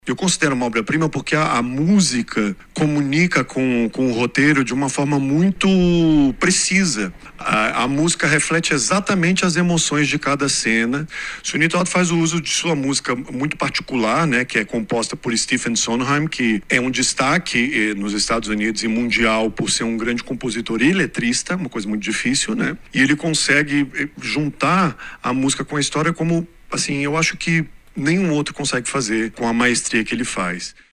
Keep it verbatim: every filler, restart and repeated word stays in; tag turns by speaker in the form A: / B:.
A: Eu considero uma obra-prima porque a, a música comunica com, com o roteiro de uma forma muito precisa. A, a música reflete exatamente as emoções de cada cena. Sweeney Todd faz o uso de sua música muito particular, né, que é composta por Stephen Sondheim, que é um destaque eh, nos Estados Unidos e mundial por ser um grande compositor e letrista, uma coisa muito difícil, né? E ele consegue eh, juntar a música com a história como, assim, eu acho que nenhum outro consegue fazer com a maestria que ele faz.